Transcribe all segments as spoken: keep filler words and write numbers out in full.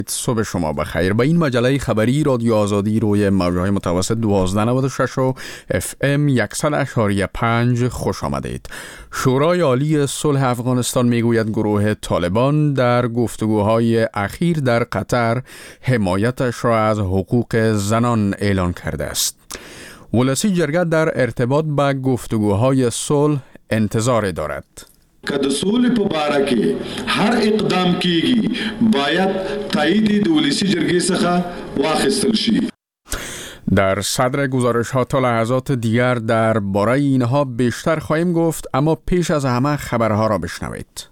صبح شما بخیر. به این مجله خبری رادیو آزادی روی موج‌های متوسط دوازده نود و شش و اف ام صد اشاری پنج خوش آمدید. شورای عالی صلح افغانستان میگوید گروه طالبان در گفتگوهای اخیر در قطر حمایتش را از حقوق زنان اعلان کرده است. ولسی جرګه در ارتباط به گفتگوهای صلح انتظار دارد. که د سولې په باره کې هر اقدام کیږي باید تایید د ولسی جرګې څخه واخیستل شي. در صدر گزارش ها تا لحظات دیگر در باره اینها بیشتر خواهیم گفت، اما پیش از همه خبرها را بشنوید.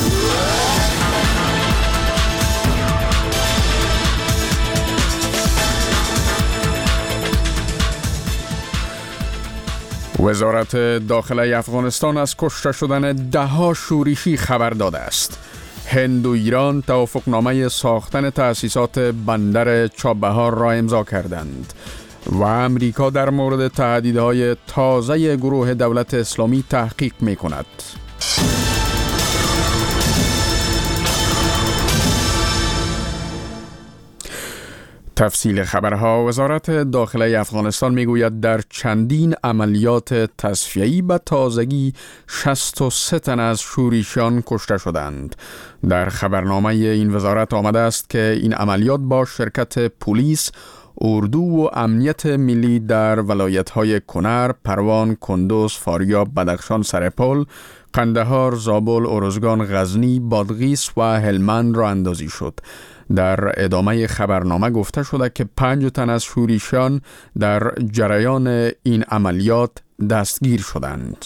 وزارت داخله افغانستان از کشته شدن ده ها شورشی خبر داده است. هند و ایران توافقنامه ساختن تأسیسات بندر چابهار را امضا کردند و امریکا در مورد تهدیدهای تازه گروه دولت اسلامی تحقیق می کند. تفصیل خبرها. وزارت داخله افغانستان میگوید در چندین عملیات تصفیه‌ای به تازگی شصت و سه تن از شورشیان کشته شدند. در خبرنامه این وزارت آمده است که این عملیات با شرکت پلیس، اردو و امنیت ملی در ولایت‌های کنر، پروان، کندوز، فاریاب، بدخشان، سرپل، قندهار، زابل، ارزگان، غزنی، بادغیس و هلمند را اندازی شد. در ادامه خبرنامه گفته شده که پنج تن از شورشیان در جریان این عملیات دستگیر شدند.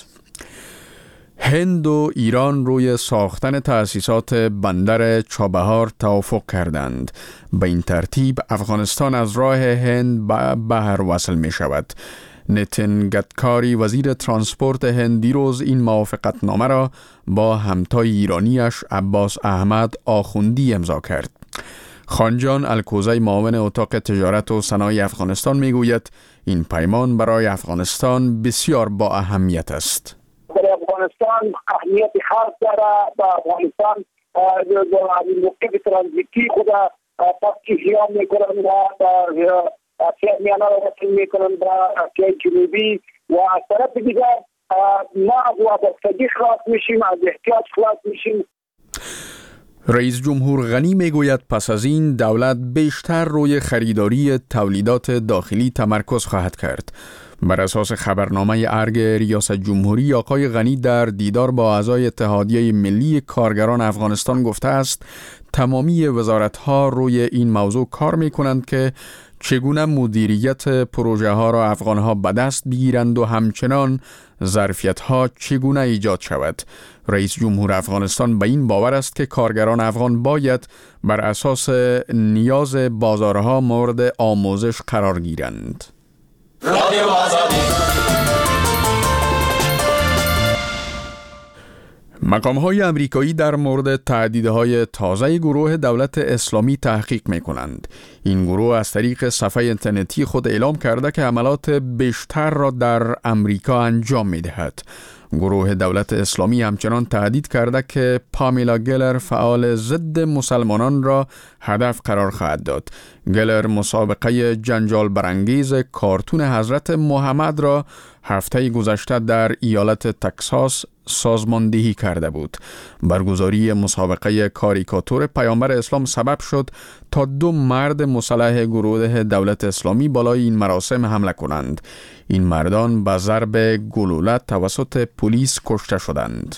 هند و ایران روی ساختن تأسیسات بندر چابهار توافق کردند. به این ترتیب افغانستان از راه هند به بحر وصل می شود. نیتن گدکاری وزیر ترانسپورت هند دیروز این موافقت نامه را با همتای ایرانیش عباس احمد آخوندی امضا کرد. خانجان الکوزی معاون اتاق تجارت و صنایع افغانستان میگوید این پیمان برای افغانستان بسیار با اهمیت است. برای افغانستان اهمیت خاص داره. با افغانستان موقع ترانزیتی خود پاکی خیام میکنند و میانه را وصل میکنند با اشیای جنوبی و از طرف دیگر ما از وابستگی خلاص میشیم، از احتیاج خلاص میشیم. رئیس جمهور غنی میگوید پس از این دولت بیشتر روی خریداری تولیدات داخلی تمرکز خواهد کرد. بر اساس خبرنامه ارگ ریاست جمهوری، آقای غنی در دیدار با اعضای اتحادیه ملی کارگران افغانستان گفته است تمامی وزارت‌ها روی این موضوع کار می‌کنند که چگونه مدیریت پروژه ها را افغان ها به دست بگیرند و همچنان ظرفیت ها چگونه ایجاد شود. رئیس جمهور افغانستان به این باور است که کارگران افغان باید بر اساس نیاز بازارها مورد آموزش قرار گیرند. رادیو آزادی. مقام‌های امریکایی در مورد تهدیدهای تازه گروه دولت اسلامی تحقیق می‌کنند. این گروه از طریق صفحه اینترنتی خود اعلام کرده که حملات بیشتر را در امریکا انجام می‌دهد. گروه دولت اسلامی همچنان تهدید کرده که پامیلا گلر فعال ضد مسلمانان را هدف قرار خواهد داد. گلر مسابقه جنجال برانگیز کارتون حضرت محمد را هفته گذشته در ایالت تکساس سازماندهی کرده بود. برگزاری مسابقه کاریکاتور پیامبر اسلام سبب شد تا دو مرد مسلح گروه دولت اسلامی بالای این مراسم حمله کنند. این مردان به ضرب گلوله توسط پلیس کشته شدند.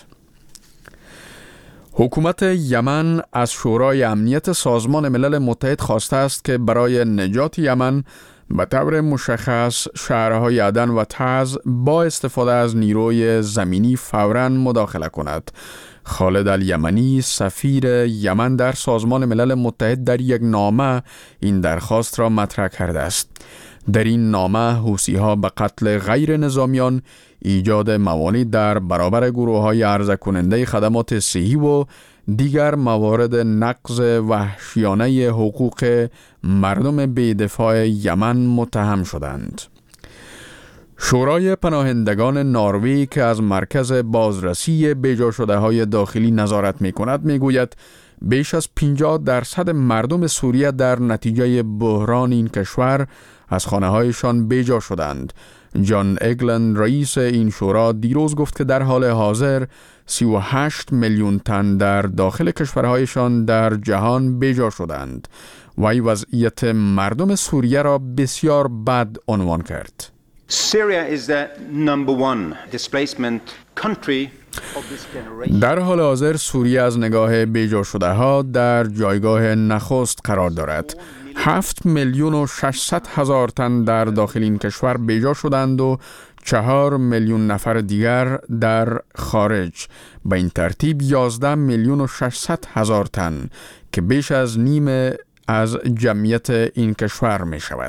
حکومت یمن از شورای امنیت سازمان ملل متحد خواسته است که برای نجات یمن به طور مشخص شهرهای عدن و تعز با استفاده از نیروی زمینی فوراً مداخله کند. خالد الیمنی سفیر یمن در سازمان ملل متحد در یک نامه این درخواست را مطرح کرده است. در این نامه حوثی‌ها به قتل غیر نظامیان، ایجاد موانع در برابر گروه‌های عرضه کننده خدمات صحی و دیگر موارد نقض وحشیانه حقوق مردم بی‌دفاع یمن متهم شدند. شورای پناهندگان نروژ که از مرکز بازرسی بیجا شده های داخلی نظارت می کند می گوید بیش از پنجاه درصد مردم سوریه در نتیجه بحران این کشور از خانه‌هایشان بیجا شدند. جان اگلن رئیس این شورا دیروز گفت که در حال حاضر سی و هشت میلیون تن در داخل کشورهایشان در جهان بیجا شدند. وی وضعیت مردم سوریه را بسیار بد عنوان کرد. Syria is the number one displacement country. در حال حاضر سوریه از نگاه بیجا شده ها در جایگاه نخست قرار دارد. هفت میلیون و ششصد هزار تن در داخل این کشور بیجا شدند و چهار میلیون نفر دیگر در خارج. به این ترتیب یازده میلیون و ششصد هزار تن که بیش از نیم از جمعیت این کشور می شود.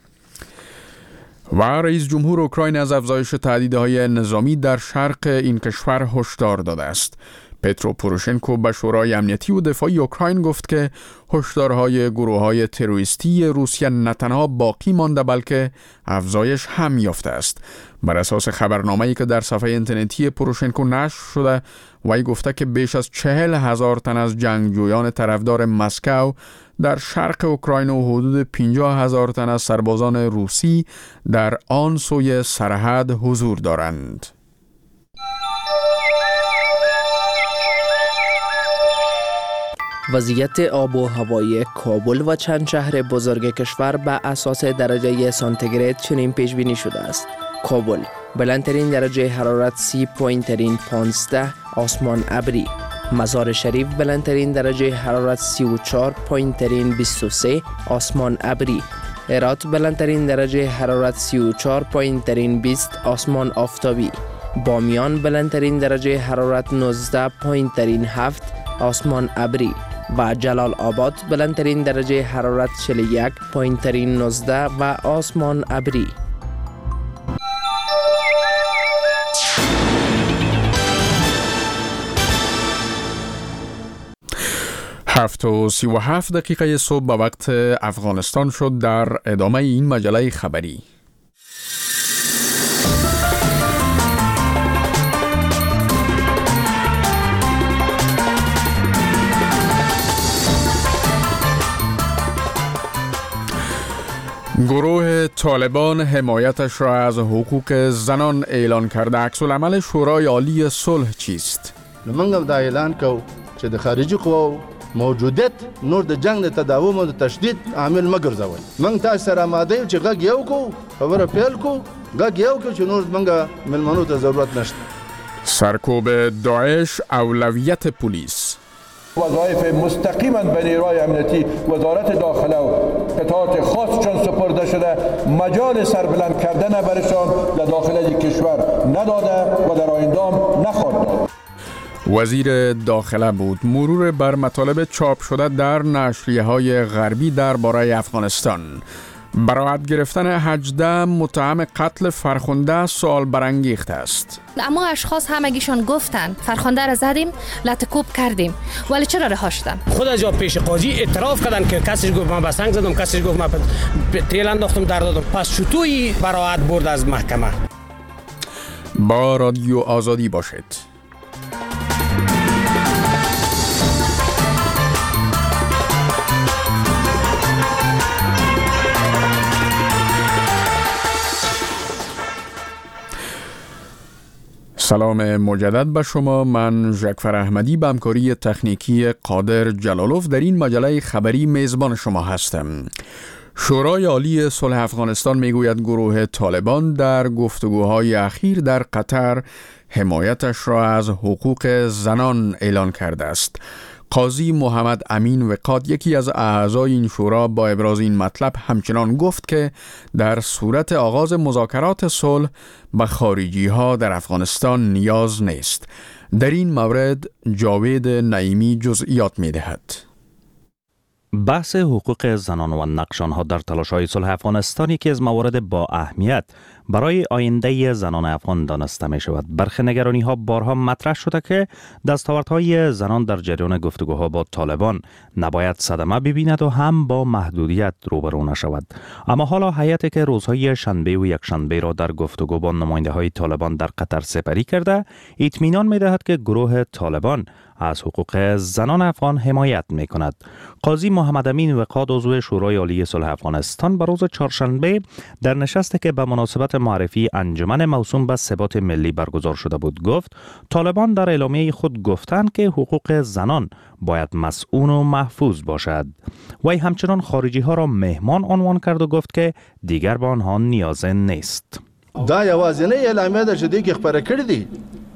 و رئیس جمهور اوکراین از افزایش تهدیدهای نظامی در شرق این کشور هشدار داده است. پترو پوروشنکو به شورای امنیتی و دفاعی اوکراین گفت که هشدارهای گروه‌های تروریستی روسیه نه تنها باقی مانده بلکه افزایش هم یافته است. بر اساس خبرنامه‌ای که در صفحه اینترنتی پوروشنکو نشر شده، وی گفته که بیش از چهل هزار تن از جنگجویان طرفدار مسکو در شرق اوکراین و حدود پنجاه هزار تن از سربازان روسی در آن سوی سرحد حضور دارند. وضعیت آب و هوایی کابل و چند شهر بزرگ کشور به اساس درجه سانتیگراد چنین پیش بینی شده است. کابل بلندترین درجه حرارت سی پایین‌ترین پانزده، آسمان ابری. مزار شریف بلندترین درجه حرارت سی و چهار، پایین‌ترین بیست و سه، آسمان ابری. هرات بلندترین درجه حرارت سی و چهار، پایین‌ترین بیست، آسمان آفتابی. بامیان بلندترین درجه حرارت نوزده، پایین‌ترین هفت، آسمان ابری. و جلال آباد بلندترین درجه حرارت چهل و یک، پایین‌ترین نوزده و آسمان ابری. هفت و سی و هفت دقیقه صبح به وقت افغانستان شد. در ادامه این مجله خبری گروه طالبان حمایتش را از حقوق زنان اعلان کرده. عکس‌العمل شورای عالی صلح چیست؟ لمنګ دا اعلان کو چې د خارجي قواو موجودیت نور د جنگ د تداوم او د تشدید عامل مګرځوي. موږ تاسو سره آماده یو چې غږ یو کو خبره پیل کو غږ یو کو چې نور موږ ملمنو ته ضرورت نشته. سرکوب داعش اولویت پلیس. وظایف مستقیما به نیروهای امنیتی وزارت داخله و قطعات خاص چون سپرده شده مجال سربلند کردن برشان در داخل کشور نداده و در آینده هم نخواهد داد. وزیر داخله بود. مرور بر مطالب چاپ شده در نشریه‌های غربی درباره افغانستان. براءت گرفتن هجده متهم قتل فرخنده سوال برانگیخته است. اما اشخاص همگیشون گفتن فرخنده را زدیم، لطکوب کردیم، ولی چرا رها شدن؟ خود از جا پیش قاضی اعتراف کردن که کسی گفت من بسنگ زدم، کسی گفت من تیل انداختم در دادم. پس چطوری براءت برد از محکمه؟ با رادیو آزادی باشید. سلام مجدد به شما. من ژکفر احمدی به همکاری تکنیکی قادر جلالوف در این مجله خبری میزبان شما هستم. شورای عالی صلح افغانستان میگوید گروه طالبان در گفتگوهای اخیر در قطر حمایتش را از حقوق زنان اعلان کرده است. قاضی محمد امین وقاد یکی از اعضای این شورا با ابراز این مطلب همچنان گفت که در صورت آغاز مذاکرات صلح به خارجی ها در افغانستان نیاز نیست. در این مورد جاوید نعیمی جزئیات می دهد. بحث حقوق زنان و نقش آنها در تلاش‌های صلح افغانستان یکی از موارد با اهمیت برای آینده زنان افغان دانسته می شود. برخی نگرانی‌ها بارها مطرح شده که دستاوردهای زنان در جریان گفتگوها با طالبان نباید صدمه ببیند و هم با محدودیت روبرو نشود. اما حالا هیئتی که روزهای شنبه و یکشنبه را در گفتگو با نماینده‌های طالبان در قطر سپری کرده، اطمینان می‌دهد که گروه طالبان از حقوق زنان افغان حمایت می کند. قاضی محمد امین وقاد عضو شورای عالی صلح افغانستان به روز چهارشنبه در نشستی که به مناسبت معرفی انجمن موسوم به ثبات ملی برگزار شده بود گفت طالبان در اعلامیه خود گفتند که حقوق زنان باید مسئول و محفوظ باشد. وی همچنان خارجی ها را مهمان عنوان کرد و گفت که دیگر به آنها نیاز نیست. دا یوازینه اعلامیه ده چې دوی کې خپاره کړې دي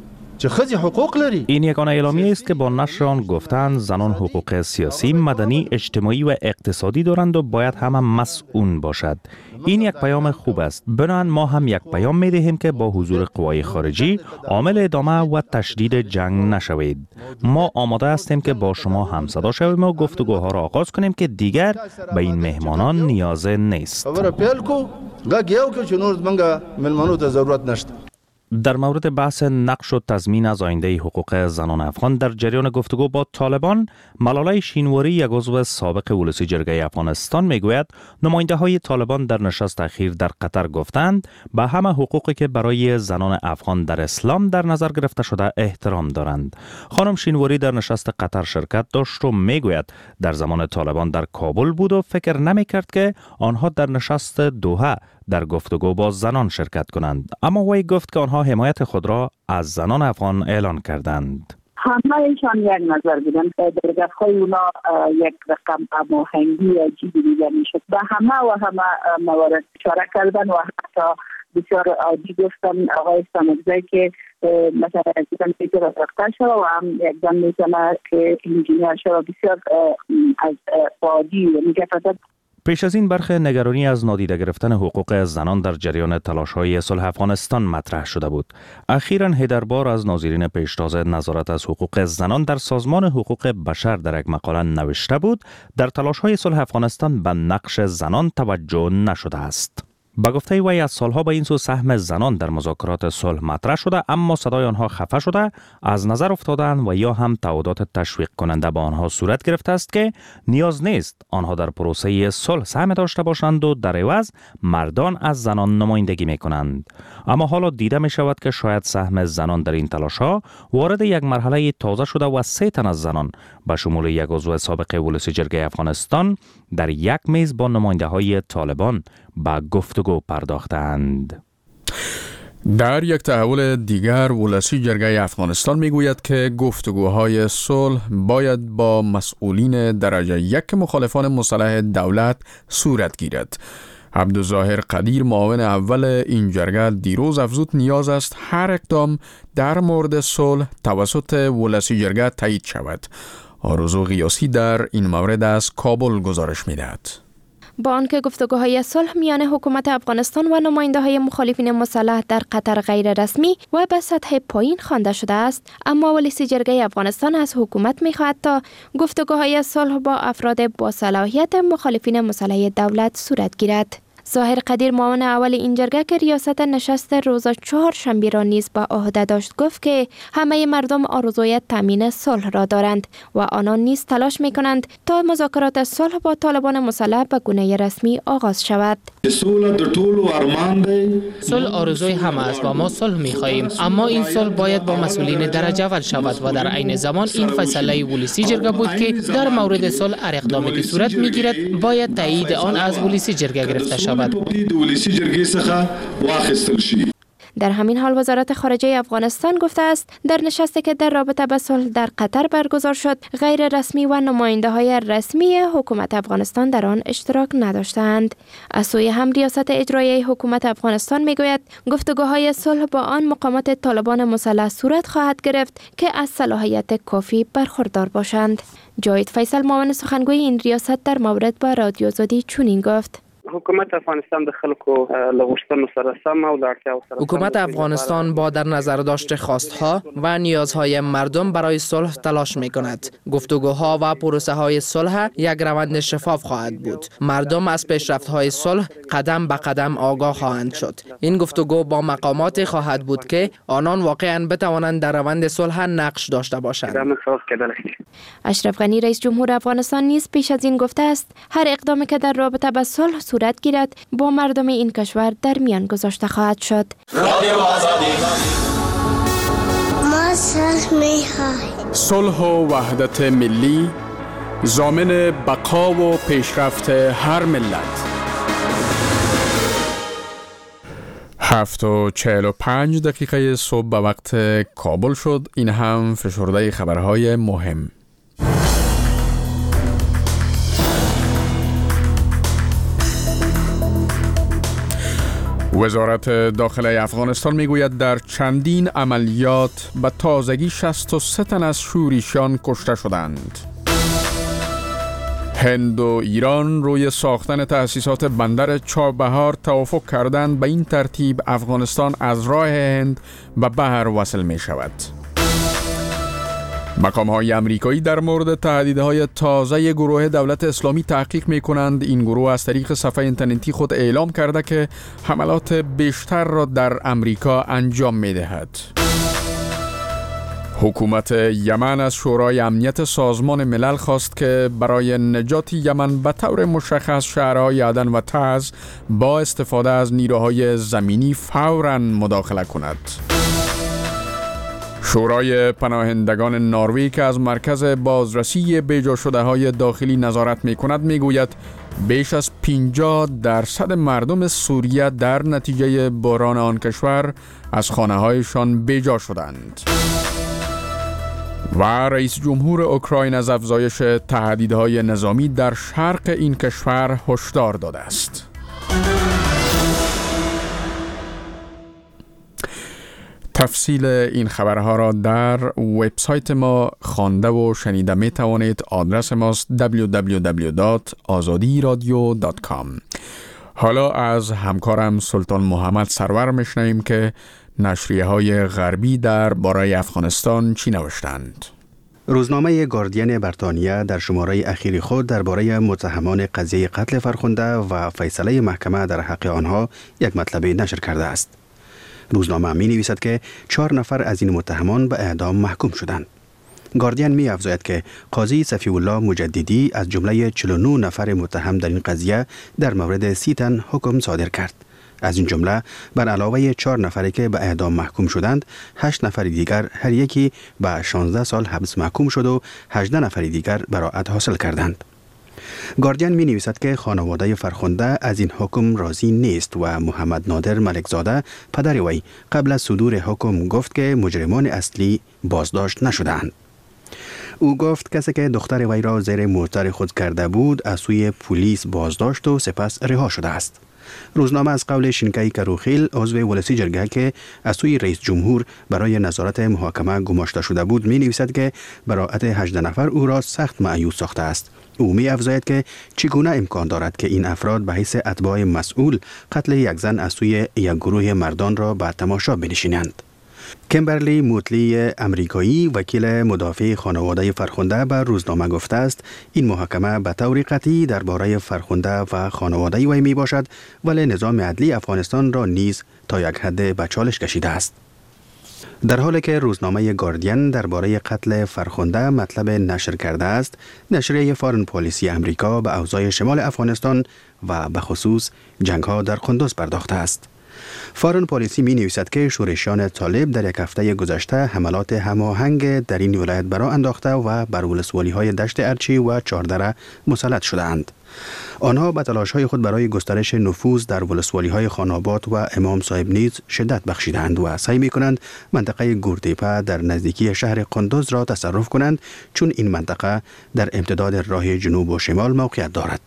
چې ښځې حقوق لري. این یگانه اعلامیه است که با نشر آن گفتند زنان حقوق سیاسی، مدنی، اجتماعی و اقتصادی دارند و باید همه مسئول باشد. این یک پیام خوب است. بنابراین ما هم یک پیام می دهیم که با حضور قوای خارجی عامل ادامه و تشدید جنگ نشوید. ما آماده هستیم که با شما همصدا شویم و گفتگوها را آغاز کنیم که دیگر به این مهمانان نیاز نیست. خبره پیل کو غږ یو که چې نور زمونږ مېلمنو ته ضرورت نشته. در مورد بحث نقش و تضمین از آینده حقوق زنان افغان در جریان گفتگو با طالبان، ملاله شینواری یک عضو سابق ولسی جرگه افغانستان میگوید نماینده های طالبان در نشست اخیر در قطر گفتند به همه حقوقی که برای زنان افغان در اسلام در نظر گرفته شده احترام دارند. خانم شینواری در نشست قطر شرکت داشت و میگوید در زمان طالبان در کابل بود و فکر نمیکرد که آنها در نشست دوحه در گفتگو با زنان شرکت کنند، اما وی گفت که آنها حمایت خود را از زنان افغان اعلان کردند. همه ایشان یک نظر بودن. در دفعه اونا یک رقم هماهنگی عجیبی دیده میشد. به همه و همه موارد اشاره کردن و حتی بسیار عادی گفتن آقای سامگزایی که مثلا دیدن پیتر از رفتن شد و هم یک زن میتونه که انجینیر شد و بسیار از عادی و میگفتد. پیش از این برخی نگرانی از نادیده گرفتن حقوق زنان در جریان تلاش‌های صلح افغانستان مطرح شده بود. اخیراً هیدربار از ناظرین پیشتاز نظارت از حقوق زنان در سازمان حقوق بشر در یک مقاله نوشته بود در تلاش‌های صلح افغانستان به نقش زنان توجه نشده است. با گفته وی از سالها به این سو سهم زنان در مذاکرات صلح مطرح شده اما صدای آنها خفه شده، از نظر افتادند و یا هم تعهدات تشویق کننده با آنها صورت گرفته است که نیاز نیست آنها در پروسه صلح سهم داشته باشند و در عوض مردان از زنان نمایندگی می کنند. اما حالا دیده می شود که شاید سهم زنان در این تلاش‌ها وارد یک مرحله تازه شده و سه تن از زنان به شمول یک عضو سابق ولسی جرگه افغانستان در یک میز با نماینده های طالبان با گفتگو پرداختند. در یک تحول دیگر ولسی جرگه افغانستان میگوید که گفتگوهای صلح باید با مسئولین درجه یک مخالفان مسلح دولت صورت گیرد. عبدالظاهر قدیر معاون اول این جرگه دیروز افزود نیاز است هر اقدام در مورد صلح توسط ولسی جرگه تایید شود. آرزو غیاسی در این مورد از کابل گزارش می‌دهد. با آنکه گفتگوهای صلح میان حکومت افغانستان و نماینده های مخالفین مسلح در قطر غیر رسمی و به سطح پایین خوانده شده است، اما ولسی جرگه افغانستان از حکومت میخواهد تا گفتگوهای صلح با افراد با صلاحیت مخالفین مسلح دولت صورت گیرد. ظاهر قدیر معاون اول این جرگه که ریاست نشست روز چهارشنبه را نیز به عهده داشت گفت که همه مردم آرزوی تامین صلح را دارند و آنان نیز تلاش می کنند تا مذاکرات صلح با طالبان مسلح به گونه رسمی آغاز شود. صلح آرزوی همه است و ما صلح می خواهیم، اما این صلح باید با مسئولین درجه اول شود و در عین زمان این فیصله ولسی جرگه بود که در مورد صلح هر اقدامی که صورت می گیرد باید تایید آن از ولسی جرگه گرفته شود. در همین حال وزارت خارجه افغانستان گفته است در نشستی که در رابطه با صلح در قطر برگزار شد غیر رسمی و نماینده های رسمی حکومت افغانستان در آن اشتراک نداشتند. از سوی هم ریاست اجرایی حکومت افغانستان میگوید گفتگوهای صلح با آن مقامات طالبان مسلح صورت خواهد گرفت که از صلاحیت کافی برخوردار باشند. جاوید فیصل معاون سخنگوی این ریاست در مورد با رادیو زدی چنین گفت: حکومت افغانستان د خلکو لغوشتنو سره سم او لارتیاو سره حکومت افغانستان با در نظر داشت خواستها و نیازهای مردم برای صلح تلاش می کند. گفتگوها و پروسه های صلح یک روند شفاف خواهد بود. مردم از پیشرفت های صلح قدم به قدم آگاه خواهند شد. این گفتگو با مقامات خواهد بود که آنان واقعا بتوانند در روند صلح نقش داشته باشند. اشرف غنی رئیس جمهور افغانستان نیز پیش از این گفته است هر اقدامی که در رابطه با صلح صورت گیرد با مردم این کشور در میان گذاشته خواهد شد. ما صلح و وحدت ملی ضامن بقا و پیشرفت هر ملت. هفت و چهل و پنج دقیقه صبح به وقت کابل شد. این هم فشرده خبرهای مهم. وزارت داخله افغانستان میگوید در چندین عملیات به تازگی شصت و سه تن از شوریشان کشته شدند. هند و ایران روی ساختن تأسیسات بندر چابهار توافق کردند. به این ترتیب افغانستان از راه هند به بحر وصل می شود. مقام‌های امریکایی در مورد تهدیدهای تازه گروه دولت اسلامی تحقیق می کنند. این گروه از طریق صفحه اینترنتی خود اعلام کرده که حملات بیشتر را در امریکا انجام می دهد. حکومت یمن از شورای امنیت سازمان ملل خواست که برای نجات یمن به طور مشخص شهرهای عدن و تعز با استفاده از نیروهای زمینی فوراً مداخله کند. شورای پناهندگان نروژ که از مرکز بازرسی بیجا شده های داخلی نظارت می کند می گوید بیش از پنجاه درصد مردم سوریه در نتیجه بحران آن کشور از خانه هایشان بیجا شدند. و رئیس جمهور اوکراین از افزایش تهدیدهای نظامی در شرق این کشور هشدار داده است. تفصیل این خبرها را در وبسایت ما خوانده و شنیده می توانید. آدرس ماست دبلیو دبلیو دبلیو دات آزادی رادیو دات کام. حالا از همکارم سلطان محمد سرور میشنویم که نشریه های غربی در باره افغانستان چی نوشتند. روزنامه گاردین بریتانیا در شماره اخیر خود درباره متهمان قضیه قتل فرخنده و فیصله محکمه در حق آنها یک مطلب نشر کرده است. روزنامه می نویسد که چهار نفر از این متهمان به اعدام محکوم شدند. گاردین می افزاید که قاضی صفی الله مجددی از جمله چهل و نه نفر متهم در این قضیه در مورد سی تن حکم صادر کرد. از این جمله بر علاوه چهار نفری که به اعدام محکوم شدند، هشت نفر دیگر هر یکی به شانزده سال حبس محکوم شد و هجده نفر دیگر براءت حاصل کردند. گاردین می نویسد که خانواده فرخنده از این حکم راضی نیست و محمد نادر ملکزاده پدر وی قبل از صدور حکم گفت که مجرمان اصلی بازداشت نشدند. او گفت کسی که دختر وی را زیر موتر خود کرده بود از سوی پلیس بازداشت و سپس رها شده است. روزنامه از قول شینکای کروخیل عضو ولسی جرگه که از سوی رئیس جمهور برای نظارت محاکمه گماشته شده بود می نویسد که براءت هجده نفر او را سخت مایوس ساخته است. او می افزاید که چگونه امکان دارد که این افراد به حیث اتباع مسئول قتل یک زن از سوی یک گروه مردان را به تماشا بنشینند. کمبرلی موتلی امریکایی وکیل مدافع خانواده فرخنده به روزنامه گفته است این محاکمه به طور قطعی درباره فرخنده و خانواده وی می باشد، ولی نظام عدلی افغانستان را نیز تا یک حد به چالش کشیده است. در حالی که روزنامه گاردین درباره قتل فرخنده مطلب نشر کرده است، نشریه فارن پالیسی امریکا به اوضاع شمال افغانستان و به خصوص جنگ‌ها در قندوز پرداخته است. فارن پالیسی می نویسد که شورشیان طالب در یک هفته گذشته حملات هماهنگ در این ولایت برا انداخته و بر ولسوالی‌های دشت ارچی و چاردره مسلط شده‌اند. آنها به تلاش‌های خود برای گسترش نفوذ در ولسوالی‌های خاناباد و امام صاحب نیز شدت بخشیدند و سعی می‌کنند منطقه گورتیپه در نزدیکی شهر قندوز را تصرف کنند، چون این منطقه در امتداد راه جنوب و شمال موقعیت دارد.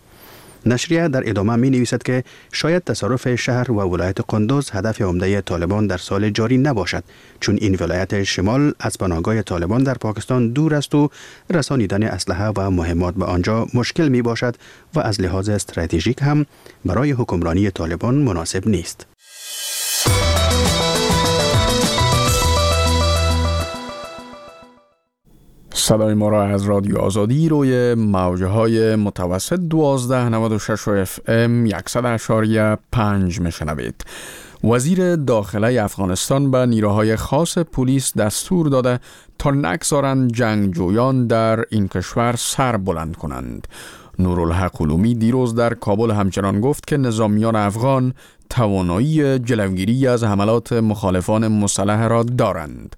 نشریه در ادامه می نویسد که شاید تصرف شهر و ولایت قندوز هدف عمده طالبان در سال جاری نباشد، چون این ولایت شمال از پناهگاه طالبان در پاکستان دور است و رسانیدن اسلحه و مهمات به آنجا مشکل می باشد و از لحاظ استراتژیک هم برای حکمرانی طالبان مناسب نیست. صدای ما را از رادیو آزادی روی موجه های متوسط دوازده نود و شش اف ام صد اشاریه پنج میشنوید. وزیر داخله افغانستان به نیروهای خاص پلیس دستور داده تا نگذارند جنگجویان در این کشور سر بلند کنند. نورالحق علومی دیروز در کابل همچنان گفت که نظامیان افغان توانایی جلوگیری از حملات مخالفان مسلح را دارند.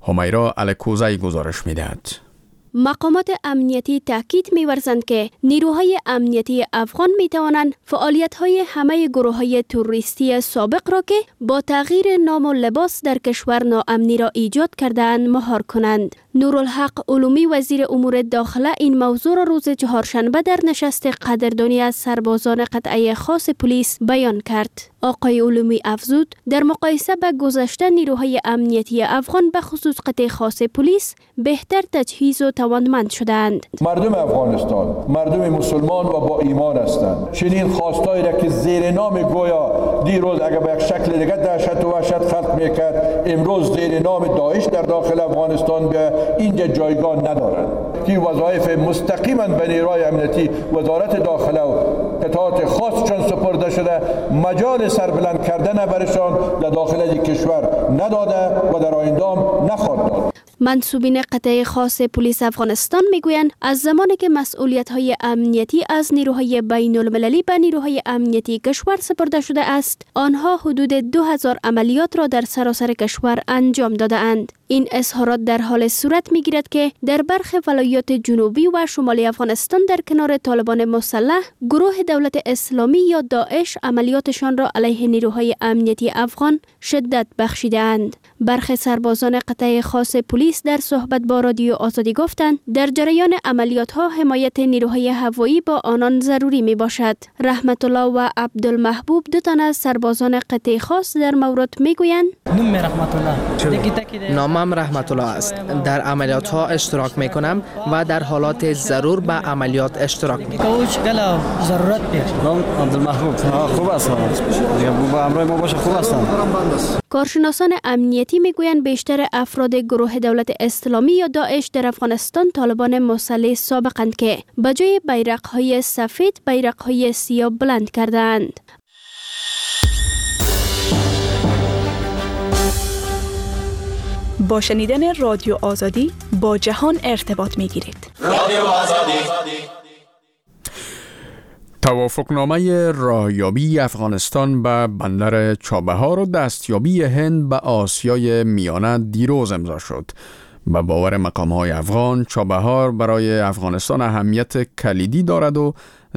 همیرا الکوزی گزارش می‌دهد. مقامات امنیتی تاکید می‌ورزند که نیروهای امنیتی افغان می‌توانند فعالیت‌های همه گروه‌های تروریستی سابق را که با تغییر نام و لباس در کشور ناامنی را ایجاد کرده‌اند مهار کنند. نورالحق علومی وزیر امور داخله این موضوع را روز چهارشنبه در نشست قدردانی از سربازان قطعه خاص پلیس بیان کرد. آقای علومی افزود در مقایسه با گذشته نیروهای امنیتی افغان به خصوص قطعه خاص پلیس بهتر تجهیز و توانمند شدند. مردم افغانستان مردم مسلمان و با ایمان هستند. چنین خواستایی را که زیر نام گویا دیروز اگر به یک شکل دیگر دهشت و وحشت خلق میکرد، امروز زیر نام داعش در داخل افغانستان به اینجا جایگاه ندارند که وظایف مستقیما به نیروهای امنیتی وزارت داخله و قطعات خاص چون سپرده شده مجال سربلند کردن برشان در داخل کشور نداده و در آینده هم نخواهد داد. منصوبین قطعه خاص پلیس افغانستان میگویند از زمانی که مسئولیت‌های امنیتی از نیروهای بین المللی به نیروهای امنیتی کشور سپرده شده است، آنها حدود دو هزار عملیات را در سراسر کشور انجام داده اند. این اظهارات در حال صورت میگیرد که در برخی ولایات جنوبی و شمالی افغانستان در کنار طالبان مسلح، گروه دولت اسلامی یا داعش عملیاتشان را علیه نیروهای امنیتی افغان شدت بخشیده‌اند. برخی سربازان قطعه خاص پلیس در صحبت با رادیو آزادی گفتند در جریان عملیات ها حمایت نیروهای هوایی با آنان ضروری می باشد. رحمت الله و عبدالمحبوب دو تن از سربازان قطعه خاص در مورد می گویند نام رحمت الله نامم رحمت الله است. در عملیات ها اشتراک می کنم و در حالات ضرور به عملیات اشتراک می کنم. ضرورت بیاد. نام عبدالمحبوب خوب است. با امروز ما باشه خوب است. کارشناسان امنیتی میگویند بیشتر افراد گروه دولت اسلامی یا داعش در افغانستان طالبان مسلح سابقند که به جای بیرق‌های سفید بیرق‌های سیاه بلند کردند. با شنیدن رادیو آزادی با جهان ارتباط میگیرید. رادیو آزادی. توافقنامه راهیابی افغانستان به بندر چابهار و دستیابی هند به آسیای میانه دیروز امضا شد. به باور مقام‌های افغان، چابهار برای افغانستان اهمیت کلیدی دارد و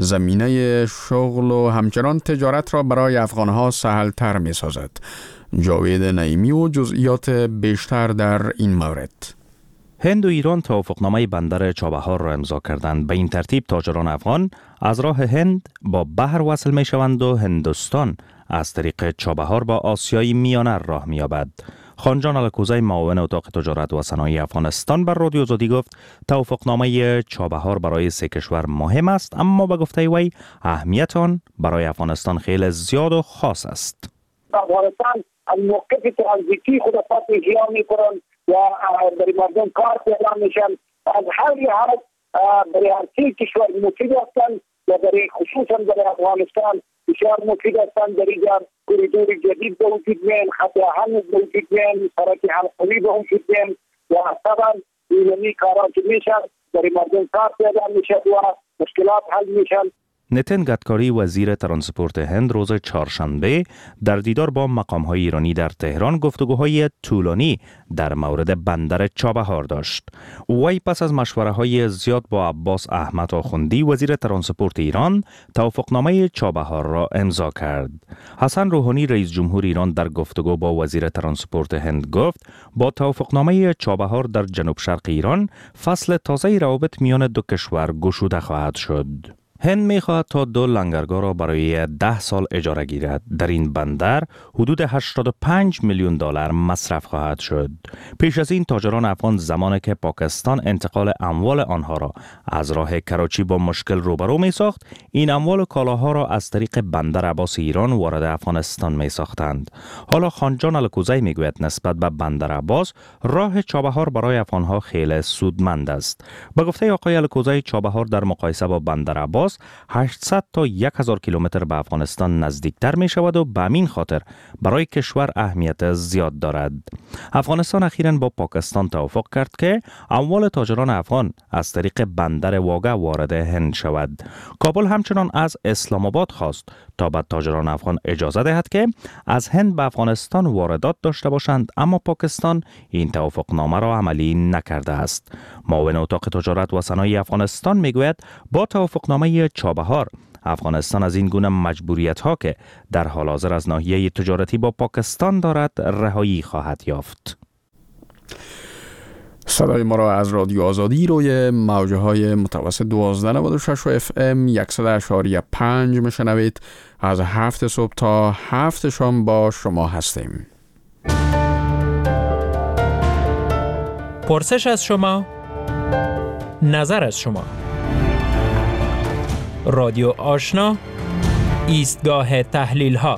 زمینه شغل و همچنان تجارت را برای افغانها سهل‌تر می‌سازد. جاوید نعیمی و جزئیات بیشتر در این مورد. هند و ایران توافقنامه بندر چابهار را امضا کردند. به این ترتیب تاجران افغان از راه هند با بحر وصل می شوند و هندوستان از طریق چابهار با آسیای میانه راه می یابد. خانجان الکوزی معاون اتاق تجارت و صنایع افغانستان بر رادیو آزادی گفت توافقنامه چابهار برای سه کشور مهم است، اما به گفته وی اهمیت آن برای افغانستان خیلی زیاد و خاص است. افغانستان موقف ترانزیتی خود خاص احیا می‌کنند و برای مردم کار پیدا میشن. از هر لحاظ برای هر سه کشور مفید هستند و برای خصوصا برای افغانستان بسیار مفید هستند. در اینجا کوریدور جدید به وجود میان، خط آهن به وجود میان، سرک حلقوی به وجود میان و طبعا ایرانی کارا که میشن برای مردم کار پیدا میشد و مشکلات حل میشن. نتن گدکاری وزیر ترانسپورت هند روز چهارشنبه در دیدار با مقام‌های ایرانی در تهران گفتگوهای طولانی در مورد بندر چابهار داشت. وی پس از مشوره‌های زیاد با عباس احمد آخوندی وزیر ترانسپورت ایران توافقنامه چابهار را امضا کرد. حسن روحانی رئیس جمهور ایران در گفتگو با وزیر ترانسپورت هند گفت با توافقنامه چابهار در جنوب شرق ایران فصل تازه روابط میان دو کشور گشوده خواهد شد. هند می‌خواهد تا دو لنگرگاه را برای ده سال اجاره گیرد. در این بندر حدود هشتاد و پنج میلیون دلار مصرف خواهد شد. پیش از این تاجران افغان زمانی که پاکستان انتقال اموال آنها را از راه کراچی با مشکل روبرو می‌ساخت، این اموال و کالاها را از طریق بندر عباس ایران وارد افغانستان می‌ساختند. حالا خانجان الکوزی میگوید نسبت به بندر عباس راه چابهار برای افغانها خیلی سودمند است. به گفته آقای الکوزی چابهار در مقایسه با بندر عباس است هشتصد تا هزار کیلومتر به افغانستان نزدیکتر می شود و به همین خاطر برای کشور اهمیت زیاد دارد. افغانستان اخیراً با پاکستان توافق کرد که اموال تاجران افغان از طریق بندر واگه وارد هند شود. کابل همچنان از اسلام آباد خواست تا به تاجران افغان اجازه دهد که از هند به افغانستان واردات داشته باشند، اما پاکستان این توافقنامه را عملی نکرده است. معاون اتاق تجارت و صنایع افغانستان میگوید با توافقنامه چابهار افغانستان از این گونه مجبوریت ها که در حال حاضر از ناحیه تجارتی با پاکستان دارد رهایی خواهد یافت. صدای ما را از رادیو آزادی روی موجه های متوسط دوازده نود و شش و اف ام صد اشاری پنج میشنوید. از هفت صبح تا هفت شام با شما هستیم. پرسش از شما، نظر از شما. رادیو آشنا، ایستگاه تحلیل ها.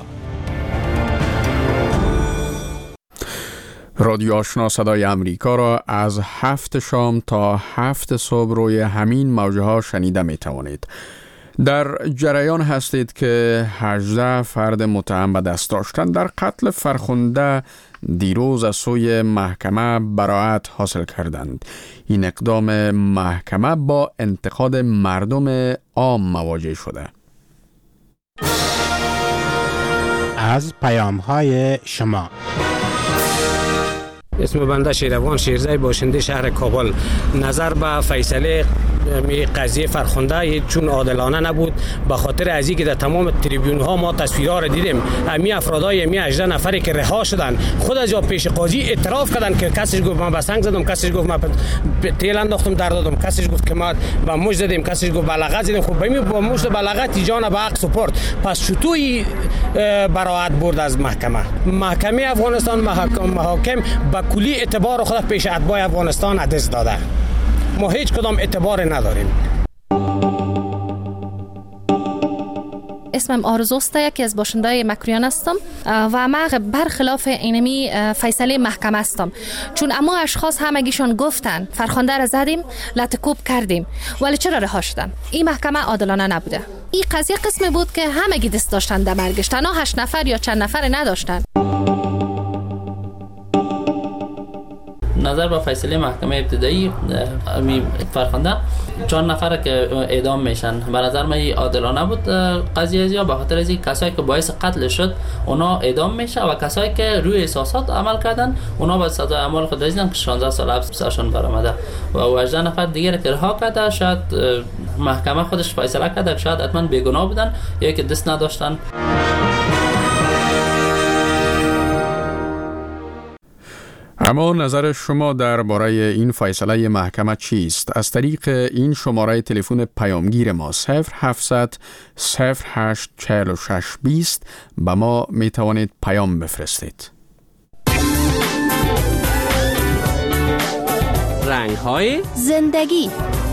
رادیو آشنا صدای امریکا را از هفت شام تا هفت صبح روی همین موجه ها شنیده می توانید. در جریان هستید که هجده فرد متهم به دست داشتن در قتل فرخنده دیروز از سوی محکمه براءت حاصل کردند. این اقدام محکمه با انتقاد مردم عام مواجه شده. از پیام های شما. اسم بنده شیروان شیرزای، باشنده شهر کابل. نظر به فیصله می قضیه فرخنده چون عادلانه نبود، به خاطر از اینکه در تمام تریبیون ها ما تصویرها را دیدیم، امی افرادای امی هجده نفری که رها شدن خود از جا پیش قاضی اعتراف کردن که کسیش گفت من به سنگ زدم، کسیش گفت من تیل انداختم در دادم، کسیش گفت که ما به موج زدیم، کسیش گفت بلغت زدیم. خب بمی با موج بلغت جان به حق سپرد. پس چطوری براءت برد از محکمه؟ محکمه افغانستان محاکم با کلی اعتبار خود پیش اتباع افغانستان عدس داده. ما هیچ کدام اعتبار نداریم. اسمم آرزوست، یکی از باشنده‌های مکریان هستم و ما برخلاف اینمی فیصله محکمه هستم، چون اما اشخاص همگیشون گفتن فرخنده را زدیم، لطکوب کردیم، ولی چرا رها شدن؟ این محکمه عادلانه نبوده. این قضیه قسمی بود که همگی دست داشتن در مرگش، تنها هشت نفر یا چند نفر نداشتن. نظر به فیصله محکمه ابتدایی فرخنده چهار نفر که اعدام میشن، به نظر من عادلانه بود قضیه، یا به خاطر از کسایی که باعث قتل شد اونا اعدام میشه و کسایی که روی احساسات عمل کردن اونا با سزای اعمال خود رسیدن که شانزده سال حبسشون برآمده و هجده نفر دیگه که رها کرده. شاید محکمه خودش فیصله کرده که شاید حتما بیگناه بودن یا که دست نداشتن. اما نظر شما درباره این فیصله محکمه چیست؟ از طریق این شماره تلفن پیامگیر ما صفر هفتصد صفر هشت چهل و شش بیست به ما می توانید پیام بفرستید. رنگ های زندگی.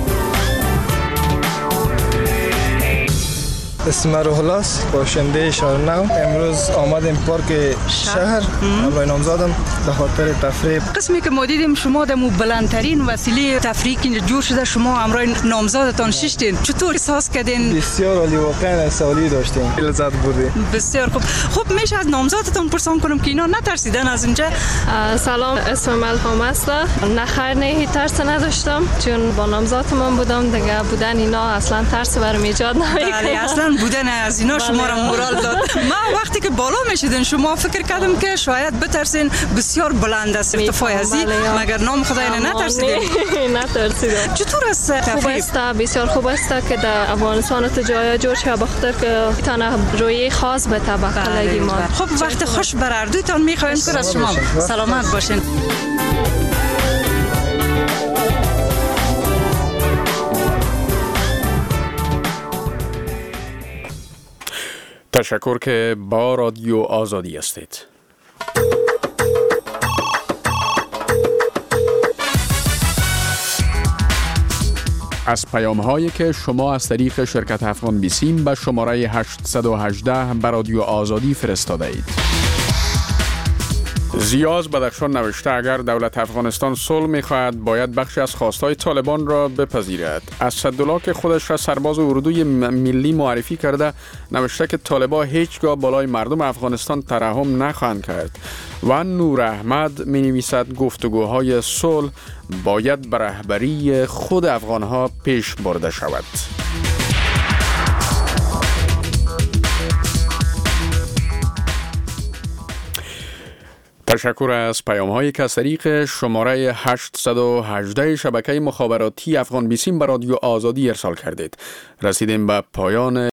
اسم روح الله است، باشنده شهر نو. امروز آمدیم پارک شهر، همراه نامزادم به خاطر تفریح. قسمی که ما دیدیم شما در بلندترین وسیله تفریحی که جور شده شما همراه نامزادتان ششتین، چطور احساس کردین؟ بسیار عالی، واقعا سوالی داشتیم، لذت بردیم. بسیار خوب. خب میشه از نامزادتان پرسان کنم که اینا نترسیدن از اینجا؟ سلام، اسمم الهام است. نه خیر، نه هیچ ترس نداشتم، چون با نامزادم بودم دیگه. بودن اینا اصلا ترس برام ایجاد نمی‌کنه. بودن از اینا شما را مورال داد. ما وقتی که بالا میشیدن شما فکر کردم که شاید بترسین، بسیار بلند است ارتفاع ازی، مگر نام خدای نترسیدین؟ نه ترسیدم. چطور است خوب است، بسیار خوب است که در افغانستان تو جای جور شه، بخاطر که تنها روی خاص به طبقه ما. خب وقت خوش بر هر دویتان میخوایم که از شما سلامت باشین. تشکر که با رادیو آزادی هستید. از پیام هایی که شما از طریق شرکت افغان بیسیم به شماره هشتصد و هجده به رادیو آزادی فرستاده اید. زیاز بدخشان نوشته اگر دولت افغانستان صلح می‌خواهد باید بخشی از خواستهای طالبان را بپذیرد. اسدالله که خودش را سرباز اردوی ملی معرفی کرده نوشته که طالبان هیچگاه بالای مردم افغانستان ترحم نخواهند کرد. و نور احمد می‌نویسد گفتگوهای صلح باید به رهبری خود افغان‌ها پیش برده شود. تشکر از پیام هایی که از طریق شماره هشتصد و هجده شبکه مخابراتی افغان بیسیم به رادیو آزادی ارسال کردید. رسیدیم به پایان